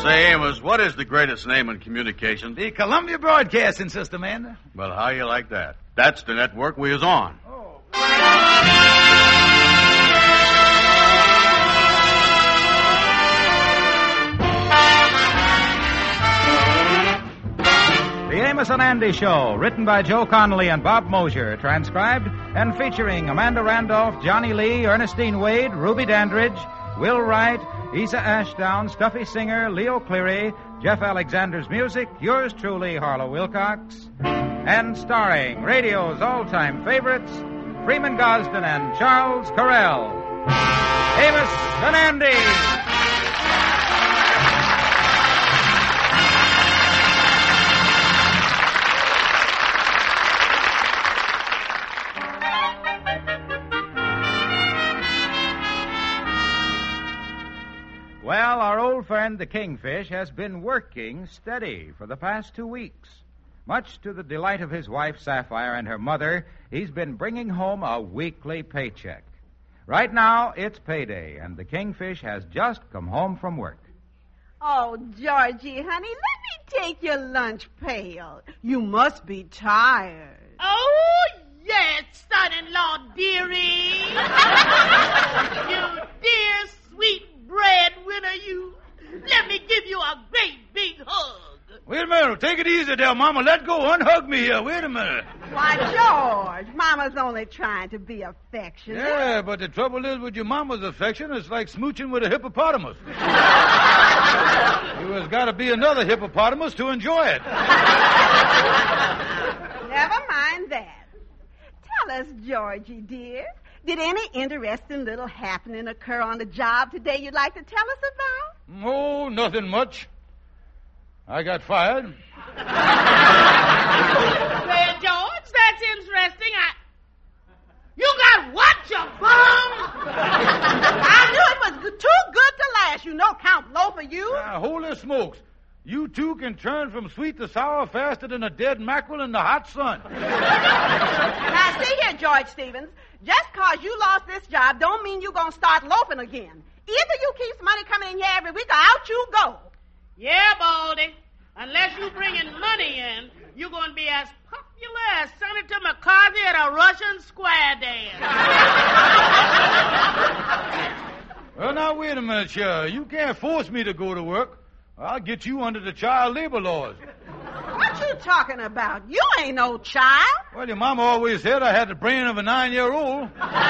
Say, Amos, what is the greatest name in communication? The Columbia Broadcasting System, man. Well, how you like that? That's the network we is on. Oh. The Amos and Andy Show, written by Joe Connolly and Bob Mosier, transcribed and featuring Amanda Randolph, Johnny Lee, Ernestine Wade, Ruby Dandridge, Will Wright, Isa Ashdown, Stuffy Singer, Leo Cleary, Jeff Alexander's music, yours truly, Harlow Wilcox, and starring radio's all-time favorites, Freeman Gosden and Charles Correll. Amos and Andy! Well, our old friend the Kingfish has been working steady for the past 2 weeks. Much to the delight of his wife, Sapphire, and her mother, he's been bringing home a weekly paycheck. Right now, it's payday, and the Kingfish has just come home from work. Oh, Georgie, honey, let me take your lunch pail. You must be tired. Oh, yes, son-in-law dearie. You dear, sweet breadwinner, you. Let me give you a great big hug. Wait a minute. Take it easy there, Mama. Let go. Unhug me here. Wait a minute. Why, George, Mama's only trying to be affectionate. Yeah, but the trouble is with your mama's affection, it's like smooching with a hippopotamus. You has got to be another hippopotamus to enjoy it. Never mind that. Tell us, Georgie, dear, did any interesting little happening occur on the job today you'd like to tell us about? Oh, nothing much. I got fired. Well, George, that's interesting. You got what, you bum? I knew it was too good to last. You know Count Low for you. Holy smokes. You two can turn from sweet to sour faster than a dead mackerel in the hot sun. Now, see here, George Stevens. Just because you lost this job don't mean you're going to start loafing again. Either you keep some money coming in here every week or out you go. Yeah, Baldy. Unless you bring in money in, you're going to be as popular as Senator McCarthy at a Russian square dance. Well, now, wait a minute, sure. You can't force me to go to work. I'll get you under the child labor laws. What you talking about? You ain't no child. Well, your mama always said I had the brain of a 9-year-old.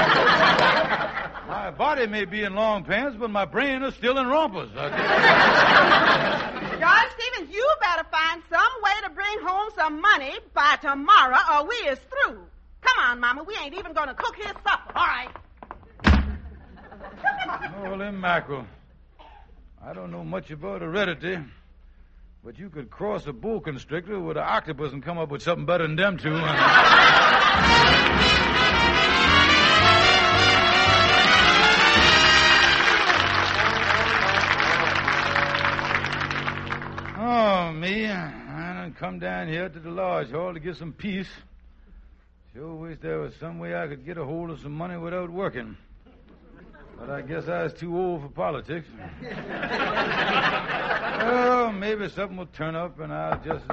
My body may be in long pants, but my brain is still in rompers. George Stevens, you better find some way to bring home some money by tomorrow or we is through. Come on, Mama. We ain't even going to cook his supper. All right. Holy mackerel. I don't know much about heredity, but you could cross a bull constrictor with an octopus and come up with something better than them two. Oh, me. I done come down here to the lodge hall to get some peace. Sure wish there was some way I could get a hold of some money without working. But I guess I was too old for politics. Oh, maybe something will turn up and I'll just,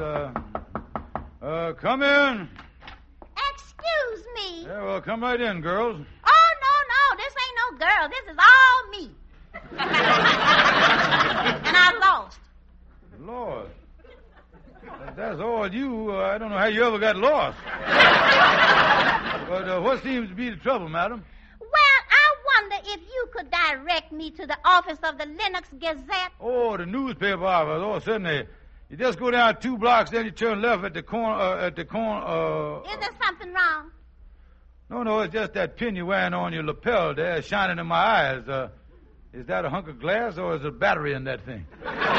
come in. Excuse me. Yeah, well, come right in, girls. Oh, no. This ain't no girl. This is all me. And I lost. Lord. If that's all you, I don't know how you ever got lost. But what seems to be the trouble, madam? Well, I wonder if you could direct me to the office of the Lennox Gazette. Oh, the newspaper office. Oh, certainly. You just go down 2 blocks, then you turn left at the corner, Is there something wrong? No, it's just that pin you're wearing on your lapel there shining in my eyes. Is that a hunk of glass or is there a battery in that thing?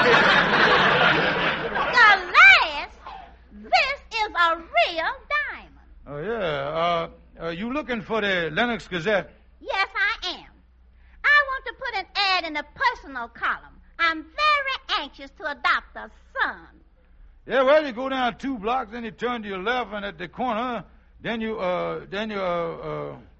Glass? This is a real diamond. Oh, yeah. Are you looking for the Lennox Gazette? Yes, I am. I want to put an ad in the personal column. I'm very anxious to adopt a son. Yeah, well, you go down 2 blocks, then you turn to your left, and at the corner, then you gonna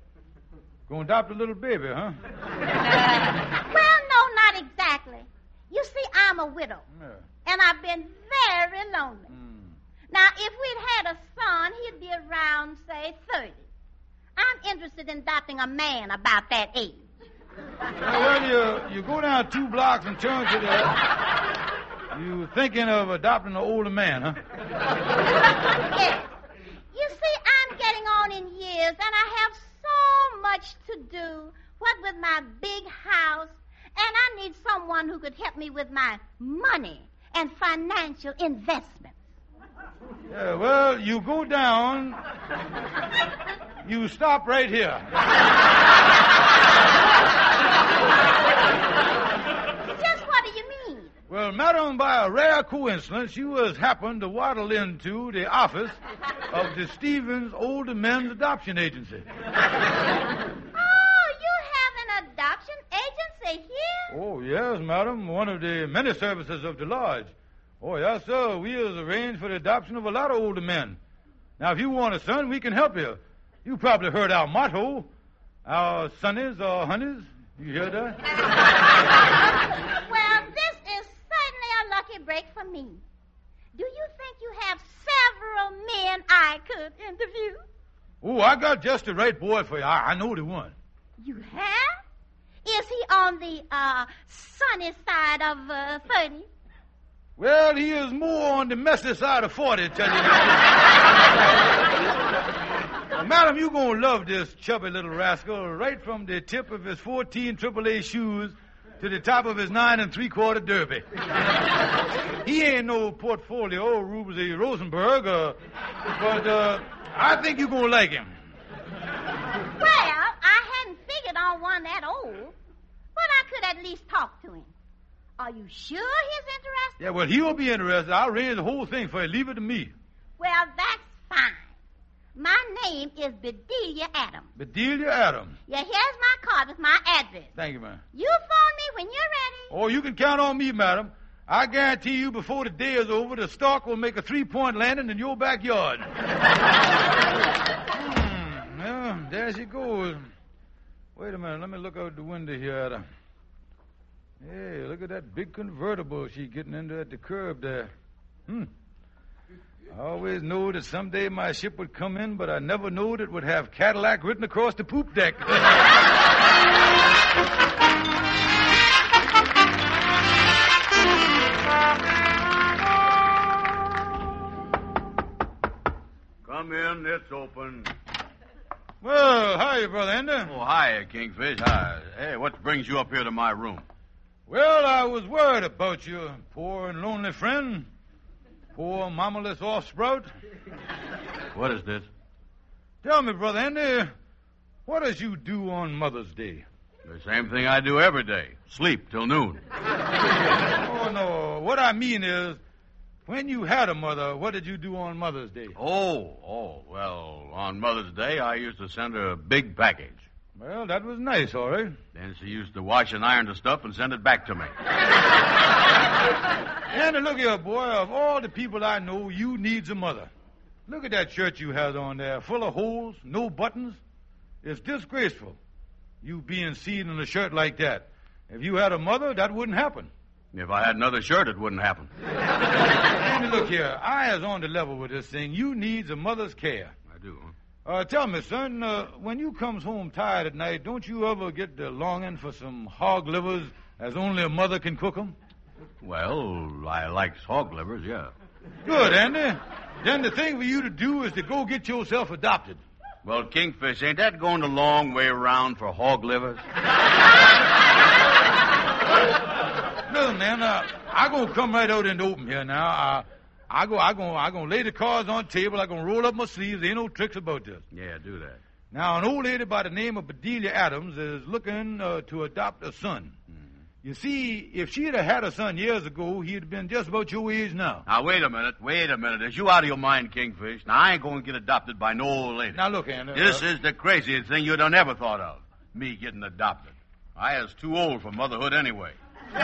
adopt a little baby, huh? Well, no, not exactly. You see, I'm a widow. Yeah. And I've been very lonely. Now, if we'd had a son, he'd be around, say, 30. I'm interested in adopting a man about that age. Well, you go down 2 blocks and turn to the... You thinking of adopting an older man, huh? Yes. You see, I'm getting on in years, and I have so much to do, what with my big house, and I need someone who could help me with my money and financial investments. Yeah, well, you go down, you stop right here. Just what do you mean? Well, madam, by a rare coincidence, you has happened to waddle into the office of the Stevens Older Men's Adoption Agency. Oh, you have an adoption agency here? Oh, yes, madam, one of the many services of the lodge. Oh, yes, sir. We has arranged for the adoption of a lot of older men. Now, if you want a son, we can help you. You probably heard our motto, our sonnies or honeys. You hear that? Well, this is certainly a lucky break for me. Do you think you have several men I could interview? Oh, I got just the right boy for you. I know the one. You have? Is he on the sunny side of 30? Well, he is more on the messy side of 40, tell you the truth. Madam, you're going to love this chubby little rascal right from the tip of his 14 AAA shoes to the top of his 9 3/4 derby. He ain't no portfolio Ruby Rosenberg, but I think you're going to like him. Well, I hadn't figured on one that old, but I could at least talk to him. Are you sure he's interested? Yeah, well, he'll be interested. I'll arrange the whole thing for you. Leave it to me. Well, that's fine. My name is Bedelia Adams. Bedelia Adams. Yeah, here's my card with my address. Thank you, ma'am. You phone me when you're ready. Oh, you can count on me, madam. I guarantee you before the day is over, the stork will make a 3-point landing in your backyard. Well, there she goes. Wait a minute. Let me look out the window here. Hey, look at that big convertible she's getting into at the curb there. I always knew that someday my ship would come in, but I never knew it would have Cadillac written across the poop deck. Come in, it's open. Well, hi, Brother Ender. Oh, hi, Kingfish. Hi. Hey, what brings you up here to my room? Well, I was worried about you, poor and lonely friend. Poor mammaless offsprout. What is this? Tell me, Brother Andy, what does you do on Mother's Day? The same thing I do every day. Sleep till noon. Oh, no. What I mean is, when you had a mother, what did you do on Mother's Day? Well, on Mother's Day, I used to send her a big package. Well, that was nice, all right. Then she used to wash and iron the stuff and send it back to me. And look here, boy, of all the people I know, you needs a mother. Look at that shirt you have on there, full of holes, no buttons. It's disgraceful, you being seen in a shirt like that. If you had a mother, that wouldn't happen. If I had another shirt, it wouldn't happen. And look here, I is on the level with this thing. You needs a mother's care. I do, huh? Tell me, son, when you comes home tired at night, don't you ever get the longing for some hog livers as only a mother can cook them? Well, I like hog livers, yeah. Good, Andy. Then the thing for you to do is to go get yourself adopted. Well, Kingfish, ain't that going the long way around for hog livers? Listen, man, I'm going to come right out in the open here now. I'm going to lay the cards on the table. I'm going to roll up my sleeves. There ain't no tricks about this. Yeah, do that. Now, an old lady by the name of Bedelia Adams is looking to adopt a son. Mm-hmm. You see, if she'd have had a son years ago, he'd have been just about your age now. Now, wait a minute. Is you out of your mind, Kingfish? Now, I ain't going to get adopted by no old lady. Now, look, Andy. This is the craziest thing you'd have never thought of. Me getting adopted. I was too old for motherhood anyway.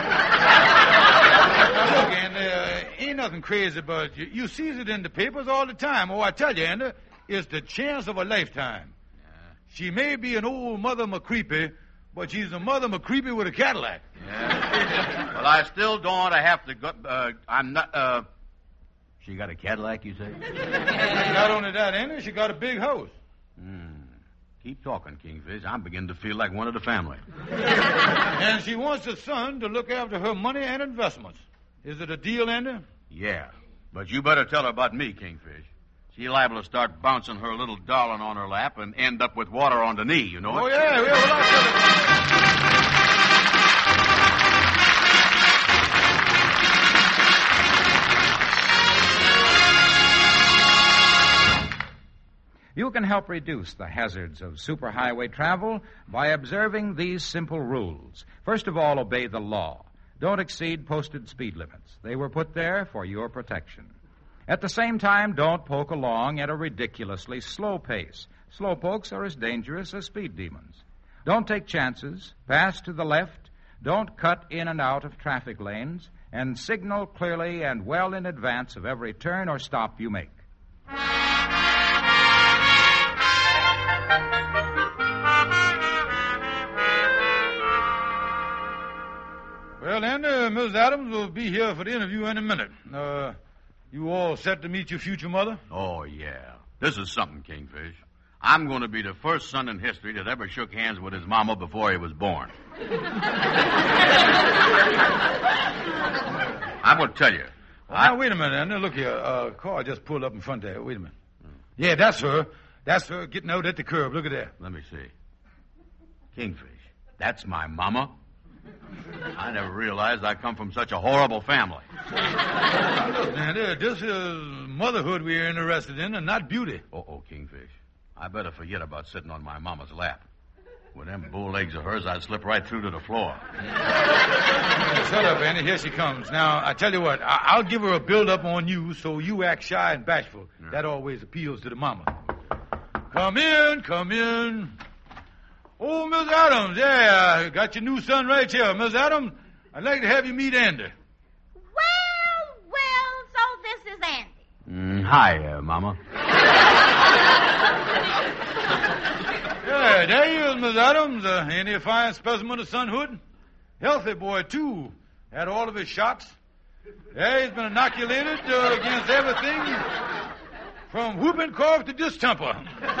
Now, look, Andy, ain't nothing crazy about you. You sees it in the papers all the time. Oh, I tell you, Andy, it's the chance of a lifetime. Yeah. She may be an old Mother McCreepy, But she's the mother of a creepy with a Cadillac. Yeah. Well, I still don't want to have to go... I'm not... She got a Cadillac, you say? Not only that, Andy, she got a big house. Keep talking, Kingfish. I'm beginning to feel like one of the family. And she wants a son to look after her money and investments. Is it a deal, Andy? Yeah. But you better tell her about me, Kingfish. She's liable to start bouncing her little darling on her lap and end up with water on the knee, you know? Oh, yeah. Well, I'll tell her. You can help reduce the hazards of superhighway travel by observing these simple rules. First of all, obey the law. Don't exceed posted speed limits. They were put there for your protection. At the same time, don't poke along at a ridiculously slow pace. Slow pokes are as dangerous as speed demons. Don't take chances. Pass to the left. Don't cut in and out of traffic lanes. And signal clearly and well in advance of every turn or stop you make. Well, Andy, Miss Adams will be here for the interview in a minute. You all set to meet your future mother? Oh, yeah. This is something, Kingfish. I'm going to be the first son in history that ever shook hands with his mama before he was born. I'm going to tell you. Now, wait a minute, Andy. Look here. A car just pulled up in front there. Wait a minute. Yeah, that's her. That's her getting out at the curb. Look at that. Let me see. Kingfish, that's my mama? I never realized I come from such a horrible family. Look, Andy, this is motherhood we're interested in and not beauty. Oh, Kingfish. I better forget about sitting on my mama's lap. With them bull legs of hers, I'd slip right through to the floor. Shut up, Andy. Here she comes. Now, I tell you what, I'll give her a build-up on you so you act shy and bashful. Yeah. That always appeals to the mama. Come in, come in. Oh, Miss Adams, yeah, I got your new son right here. Miss Adams, I'd like to have you meet Andy. Well, so this is Andy. Hi, Mama. Yeah, there he is, Miss Adams. Ain't he a fine specimen of sonhood? Healthy boy, too. Had all of his shots. Yeah, he's been inoculated against everything from whooping cough to distemper.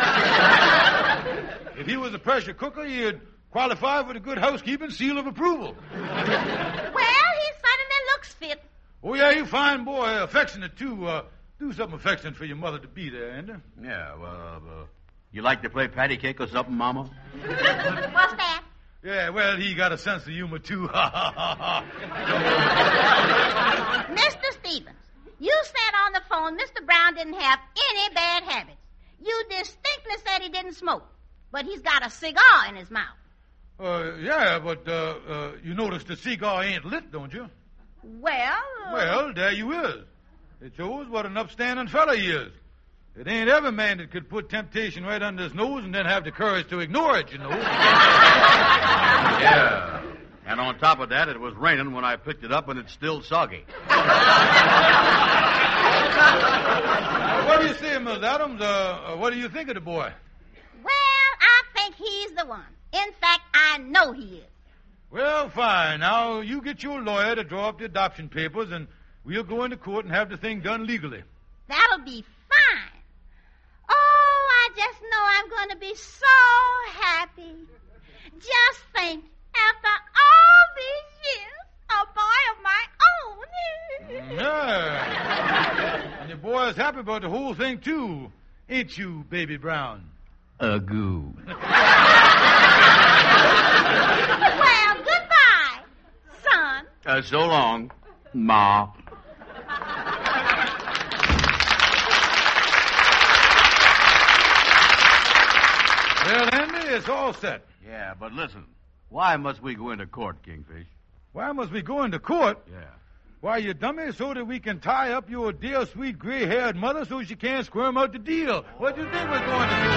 If he was a pressure cooker, he'd qualify for the good housekeeping seal of approval. Well, he certainly looks fit. Oh, yeah, he's a fine boy. Affectionate, too. Do something affectionate for your mother to be there, Andy. Yeah, well, you like to play patty cake or something, Mama? What's that? Yeah, well, he got a sense of humor, too. Mr. Stevens, you said on the phone Mr. Brown didn't have any bad habits. You distinctly said he didn't smoke, but he's got a cigar in his mouth. Yeah, but you notice the cigar ain't lit, don't you? Well... Well, there you is. It shows what an upstanding fella he is. It ain't every man that could put temptation right under his nose and then have the courage to ignore it, you know. Yeah. And on top of that, it was raining when I picked it up and it's still soggy. What do you say, Miss Adams? What do you think of the boy? Well, I think he's the one. In fact, I know he is. Well, fine. Now, you get your lawyer to draw up the adoption papers, and we'll go into court and have the thing done legally. That'll be fine. Oh, I just know I'm going to be so happy. Just think, after all these years, a boy of my own. Yeah. And your boy is happy about the whole thing, too. Ain't you, Baby Brown? Goo. Well, goodbye, son. So long, Ma. Well, Andy, it's all set. Yeah, but listen. Why must we go into court, Kingfish? Why must we go into court? Yeah. Why, you dummy, so that we can tie up your dear, sweet, gray-haired mother so she can't squirm out the deal. What do you think we're going to do?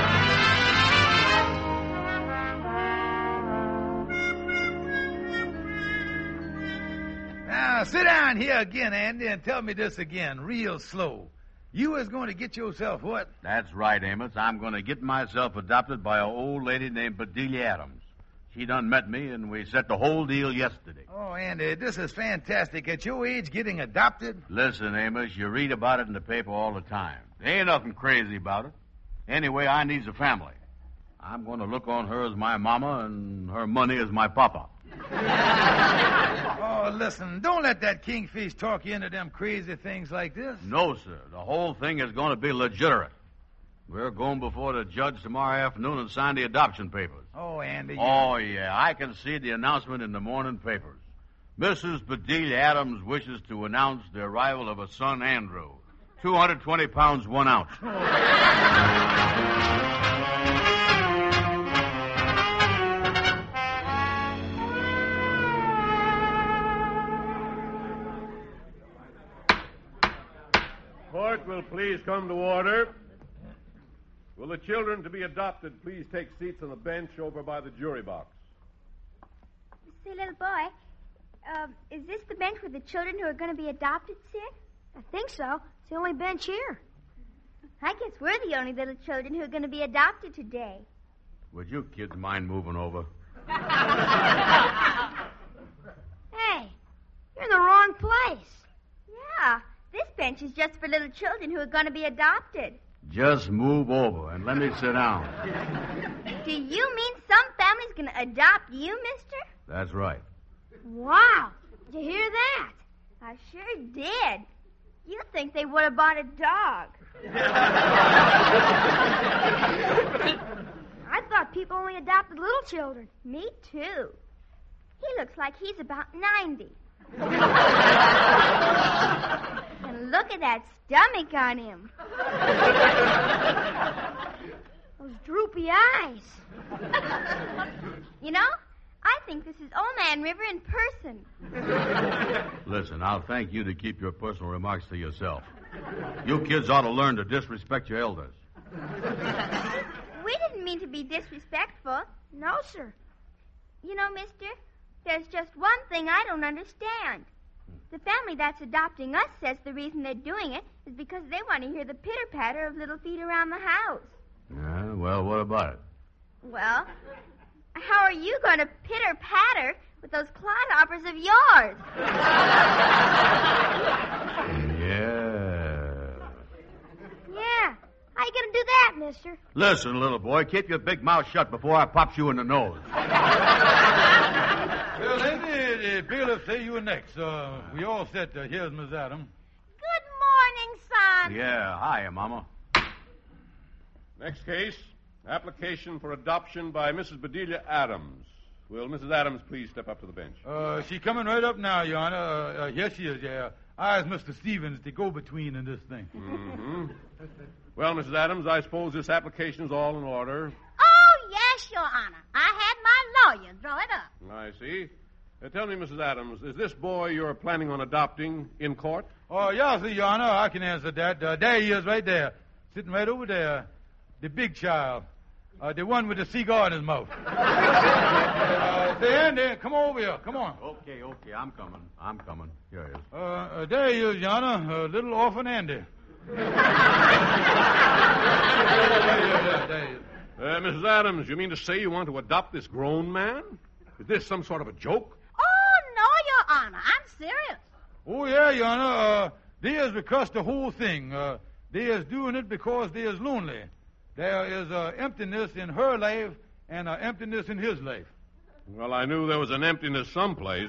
Now, sit down here again, Andy, and tell me this again, real slow. You is going to get yourself what? That's right, Amos. I'm going to get myself adopted by an old lady named Bedelia Adams. She done met me, and we set the whole deal yesterday. Oh, Andy, this is fantastic. At your age, getting adopted? Listen, Amos, you read about it in the paper all the time. There ain't nothing crazy about it. Anyway, I needs a family. I'm going to look on her as my mama and her money as my papa. Oh, listen, don't let that kingfish talk you into them crazy things like this. No, sir. The whole thing is going to be legitimate. We're going before the judge tomorrow afternoon and sign the adoption papers. Oh, Andy. Oh, yeah. I can see the announcement in the morning papers. Mrs. Bedelia Adams wishes to announce the arrival of a son, Andrew. 220 pounds, 1 ounce. Court will please come to order. Will the children to be adopted please take seats on the bench over by the jury box? Say, little boy, is this the bench where the children who are going to be adopted sit? I think so. It's the only bench here. I guess we're the only little children who are going to be adopted today. Would you kids mind moving over? Hey, you're in the wrong place. Yeah, this bench is just for little children who are going to be adopted. Just move over and let me sit down. Do you mean some family's going to adopt you, mister? That's right. Wow. Did you hear that? I sure did. You'd think they would have bought a dog. I thought people only adopted little children. Me too. He looks like he's about 90. And look at that stomach on him. Those droopy eyes. You know, I think this is Old Man River in person. Listen, I'll thank you to keep your personal remarks to yourself. You kids ought to learn to disrespect your elders. We didn't mean to be disrespectful. No, sir. You know, mister, there's just one thing I don't understand. The family that's adopting us says the reason they're doing it is because they want to hear the pitter-patter of little feet around the house. Yeah, well, what about it? Well, how are you going to pitter-patter with those clodhoppers of yours? Yeah. How you going to do that, mister? Listen, little boy, keep your big mouth shut before I pops you in the nose. Well, Andy, the bailiff say you were next. We all set. Here's Miss Adams. Good morning, son. Yeah, hi, Mama. Next case, application for adoption by Mrs. Bedelia Adams. Will Mrs. Adams please step up to the bench? She coming right up now, Your Honor. Here she is, yeah. I is Mr. Stevens, the go-between in this thing. Mm-hmm. Well, Mrs. Adams, I suppose this application is all in order. Oh, yes, Your Honor. I had my lawyer draw it up. I see. Tell me, Mrs. Adams, is this boy you're planning on adopting in court? Oh, yes, Your Honor. I can answer that. There he is right there. Sitting right over there. The big child. The one with the cigar in his mouth. Say, Andy, come over here. Come on. Okay, I'm coming. Here he is. There he is, Your Honor. Little orphan Andy. There he is. Mrs. Adams, you mean to say you want to adopt this grown man? Is this some sort of a joke? Oh, no, Your Honor. I'm serious. Oh, yeah, Your Honor. They is because the whole thing. They is doing it because they is lonely. There is emptiness in her life and emptiness in his life. Well, I knew there was an emptiness someplace.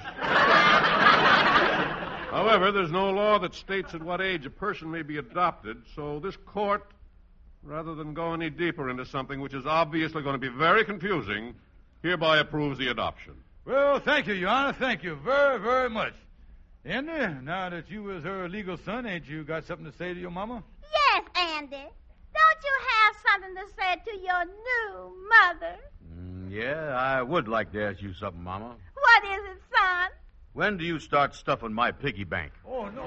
However, there's no law that states at what age a person may be adopted, so this court, rather than go any deeper into something which is obviously going to be very confusing, hereby approves the adoption. Well, thank you, Your Honor. Thank you very, very much. Andy, now that you was her legal son, ain't you got something to say to your mama? Yes, Andy. Don't you have something to say to your new mother? Yeah, I would like to ask you something, Mama. What is it, son? When do you start stuffing my piggy bank? Oh, no.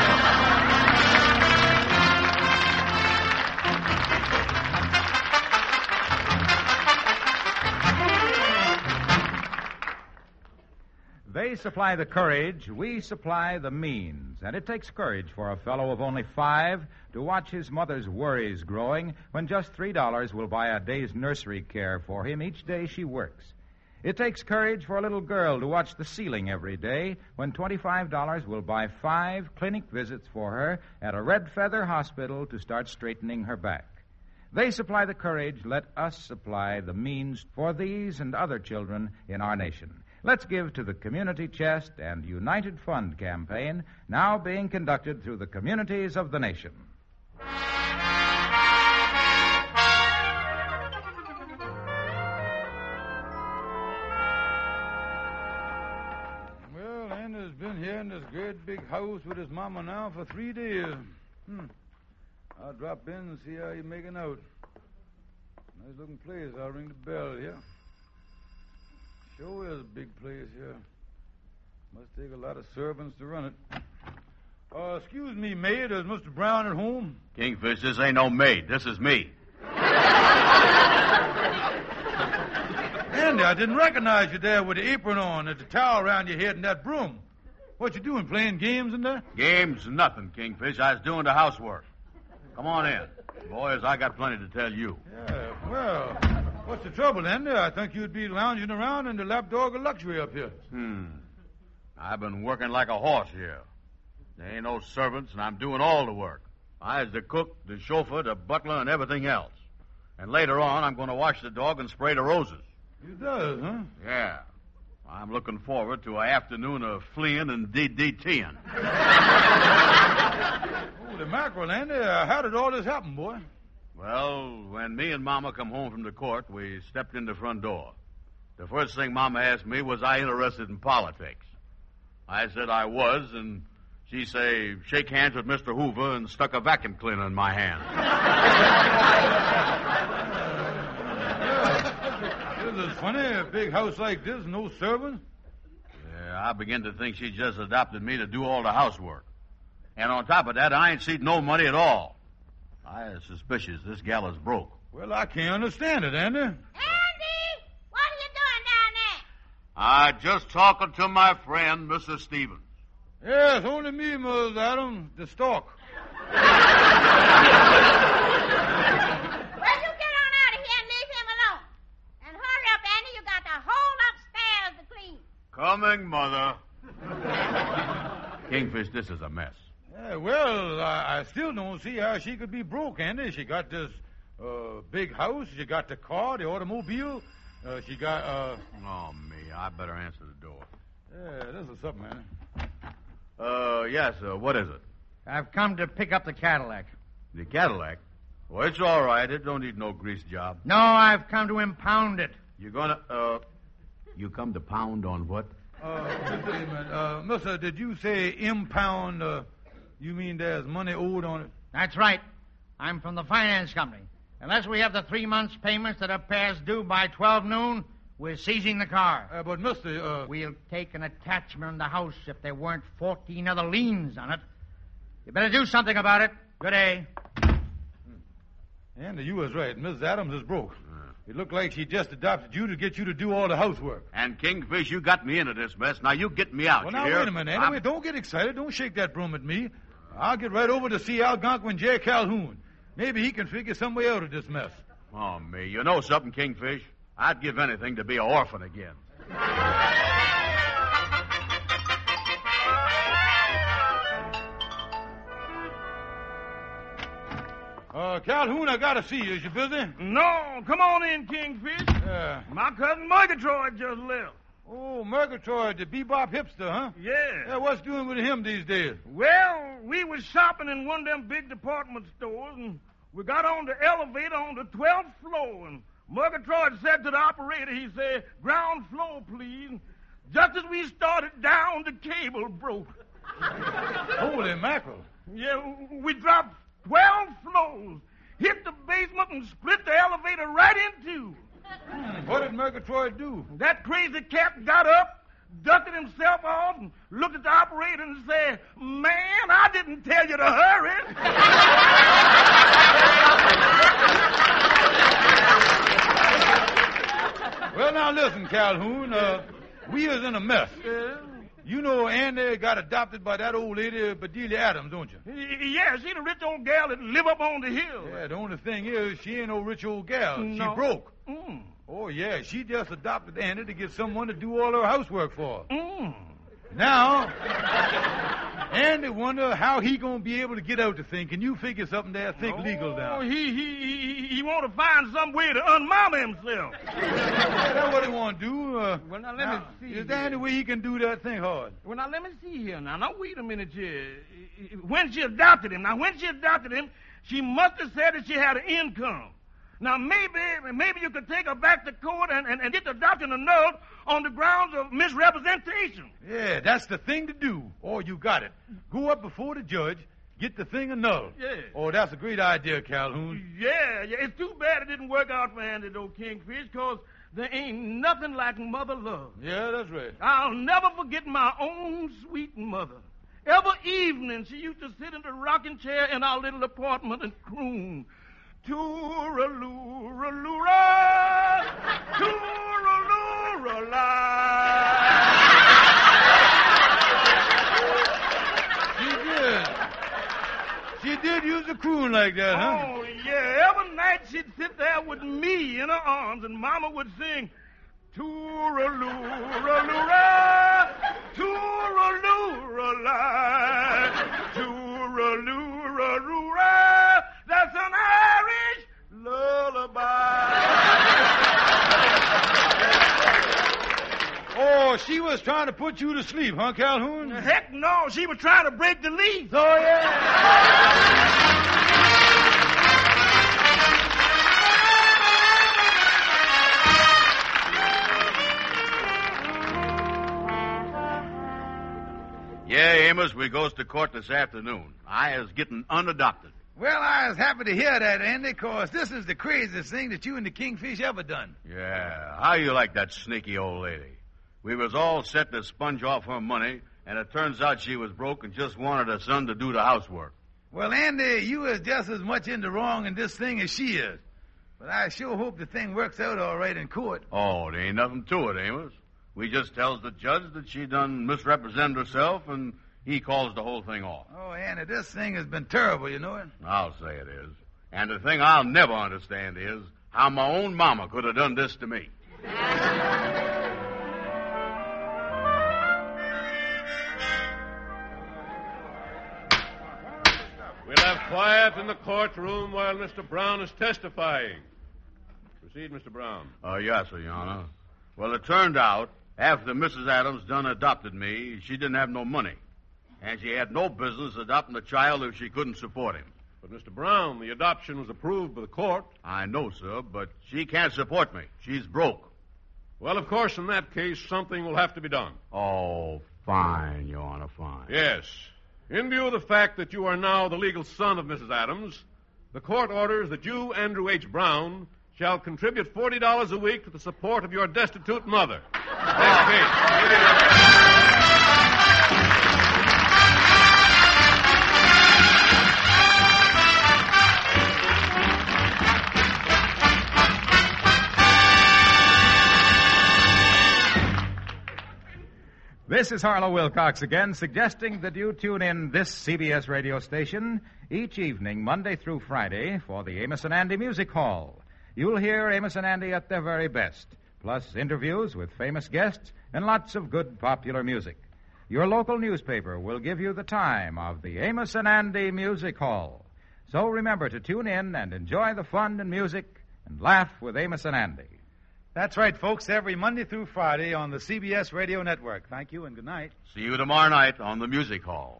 They supply the courage, we supply the means. And it takes courage for a fellow of only 5 to watch his mother's worries growing when just $3 will buy a day's nursery care for him each day she works. It takes courage for a little girl to watch the ceiling every day when $25 will buy 5 clinic visits for her at a Red Feather Hospital to start straightening her back. They supply the courage. Let us supply the means for these and other children in our nation. Let's give to the Community Chest and United Fund campaign, now being conducted through the communities of the nation. Well, Andy's been here in this great big house with his mama now for 3 days. I'll drop in and see how he's making out. Nice looking place. I'll ring the bell here. Sure is a big place here. Must take a lot of servants to run it. Excuse me, maid. Is Mr. Brown at home? Kingfish, this ain't no maid. This is me. Andy, I didn't recognize you there with the apron on and the towel around your head and that broom. What you doing, playing games in there? Games, nothing, Kingfish. I was doing the housework. Come on in. Boys, I got plenty to tell you. Yeah, well, what's the trouble, Andy? I think you'd be lounging around in the lapdog of luxury up here. I've been working like a horse here. There ain't no servants, and I'm doing all the work. I's the cook, the chauffeur, the butler, and everything else. And later on, I'm going to wash the dog and spray the roses. You does, huh? Yeah. I'm looking forward to an afternoon of fleeing and DDTing. Holy mackerel, Andy. How did all this happen, boy? Well, when me and Mama come home from the court, we stepped in the front door. The first thing Mama asked me was I interested in politics. I said I was, and she say, shake hands with Mr. Hoover, and stuck a vacuum cleaner in my hand. This is funny. A big house like this, no servants. Yeah, I begin to think she just adopted me to do all the housework. And on top of that, I ain't seen no money at all. I is suspicious this gal is broke. Well, I can't understand it, Andy. Andy, what are you doing down there? I just talking to my friend, Mrs. Stevens. Yes, only me, Mrs. Adams, the stalk. Well, you get on out of here and leave him alone. And hurry up, Andy. You got the whole upstairs to clean. Coming, Mother. Kingfish, this is a mess. Yeah, well, I still don't see how she could be broke, Andy. She got this big house. She got the car, the automobile. She got, Oh, me. I better answer the door. Yeah, this is something, Andy. Yes, what is it? I've come to pick up the Cadillac. The Cadillac? Well, it's all right. It don't need no grease job. No, I've come to impound it. You're gonna, you come to pound on what? Wait a minute. Mister, did you say impound, you mean there's money owed on it? That's right. I'm from the finance company. Unless we have the 3 months' payments that are past due by 12 noon, we're seizing the car. But, mister, We'll take an attachment on the house if there weren't 14 other liens on it. You better do something about it. Good day. Andy, you was right. Mrs. Adams is broke. It looked like she just adopted you to get you to do all the housework. And, Kingfish, you got me into this mess. Now, you get me out, Well, you now, hear? wait a minute, Andy. Wait, don't get excited. Don't shake that broom at me. I'll get right over to see Algonquin J. Calhoun. Maybe he can figure some way out of this mess. Oh, me. You know something, Kingfish? I'd give anything to be an orphan again. Calhoun, I gotta see you. Is you busy? No, come on in, Kingfish. My cousin Murgatroyd just left. Oh, Murgatroyd, the bebop hipster, huh? Yeah. What's doing with him these days? Well, we was shopping in one of them big department stores, and we got on the elevator on the 12th floor, and Murgatroyd said to the operator, he said, ground floor, please. Just as we started down, the cable broke. Holy mackerel. Yeah, we dropped 12 floors, hit the basement, and split the elevator right in two. What did Murgatroyd do? That crazy cat got up, ducked himself off, and looked at the operator and said, man, I didn't tell you to hurry. Well, now listen, Calhoun. We is in a mess. You know Andy got adopted by that old lady, Bedelia Adams, don't you? Yeah, she the rich old gal that live up on the hill. Yeah, the only thing is she ain't no rich old gal. No. She broke. Oh, yeah. She just adopted Andy to get someone to do all her housework for her. Mm. Now, Andy wonder how he gonna be able to get out the thing. Can you figure something there? Think legal Oh, down. he want to find some way to unmama himself. Yeah, that's what he want to do. Well, now, let me see. Is there any way he can do that thing hard? Well, now, let me see here. Now, wait a minute here. When she adopted him, she must have said that she had an income. Now, maybe you could take her back to court and get the adoption annulled on the grounds of misrepresentation. Yeah, that's the thing to do. Oh, you got it. Go up before the judge, get the thing annulled. Yeah. Oh, that's a great idea, Calhoun. Yeah. It's too bad it didn't work out for Andy, though, Kingfish, because there ain't nothing like mother love. Yeah, that's right. I'll never forget my own sweet mother. Every evening, she used to sit in the rocking chair in our little apartment and croon. Tooraloo-ra-loo-ra, tooraloo-ra-la. She did use a croon like that, huh? Oh, yeah. Every night she'd sit there with me in her arms, and Mama would sing, Tooraloo-ra-loo-ra, tooraloo-ra-la, tooraloo-ra-loo-ra. That's an Irish lullaby. Oh, she was trying to put you to sleep, huh, Calhoun? Heck no, she was trying to break the lease. Oh, yeah. Yeah, Amos, we goes to court this afternoon. I is getting unadopted. Well, I was happy to hear that, Andy, because this is the craziest thing that you and the Kingfish ever done. Yeah, how you like that sneaky old lady? We was all set to sponge off her money, and it turns out she was broke and just wanted her son to do the housework. Well, Andy, you is just as much in the wrong in this thing as she is. But I sure hope the thing works out all right in court. Oh, there ain't nothing to it, Amos. We just tells the judge that she done misrepresented herself, and he calls the whole thing off. Oh, Andy, this thing has been terrible, you know it? I'll say it is. And the thing I'll never understand is how my own mama could have done this to me. We'll have quiet in the courtroom while Mr. Brown is testifying. Proceed, Mr. Brown. Yes, sir, Your Honor. Well, it turned out, after Mrs. Adams done adopted me, she didn't have no money. And she had no business adopting a child if she couldn't support him. But, Mr. Brown, the adoption was approved by the court. I know, sir, but she can't support me. She's broke. Well, of course, in that case, something will have to be done. Oh, fine, Your Honor, fine. Yes. In view of the fact that you are now the legal son of Mrs. Adams, the court orders that you, Andrew H. Brown, shall contribute $40 a week to the support of your destitute mother. Next case. This is Harlow Wilcox again, suggesting that you tune in this CBS radio station each evening, Monday through Friday, for the Amos and Andy Music Hall. You'll hear Amos and Andy at their very best, plus interviews with famous guests and lots of good popular music. Your local newspaper will give you the time of the Amos and Andy Music Hall. So remember to tune in and enjoy the fun and music and laugh with Amos and Andy. That's right, folks, every Monday through Friday on the CBS Radio Network. Thank you and good night. See you tomorrow night on the Music Hall.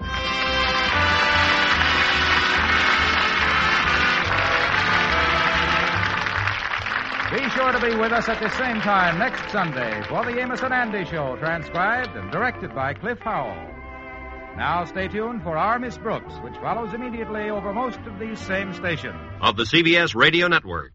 Be sure to be with us at the same time next Sunday for the Amos and Andy Show, transcribed and directed by Cliff Howell. Now stay tuned for Our Miss Brooks, which follows immediately over most of these same stations. Of the CBS Radio Network.